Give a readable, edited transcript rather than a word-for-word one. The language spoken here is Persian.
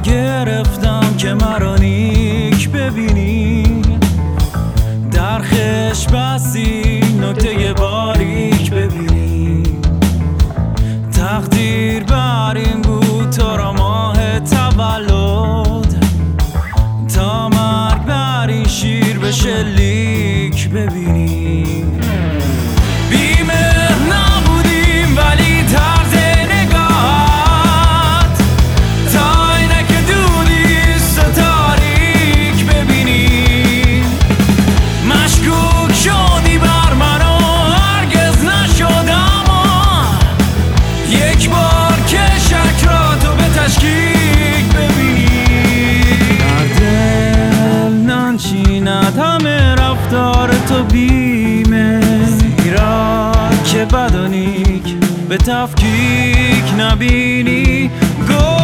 گرفتم که مرا نیک ببینی، در خش بستی نکته باریک ببینی. تقدیر بر این بود تو را ماه تولد، تا مرگ بر این شیر به شلیک ببینی. بیمه نبودیم ولی طرز نگاهت تا اینه که دودیست و تاریک ببینی. مشکوک شدی بر من و هرگز نشدم، یک بار که شک را تو به تشکیک ببینی. در دل ننشیند همه رفتار تو بیمه، زیرا که بد و نیک به تفکیک نبینی.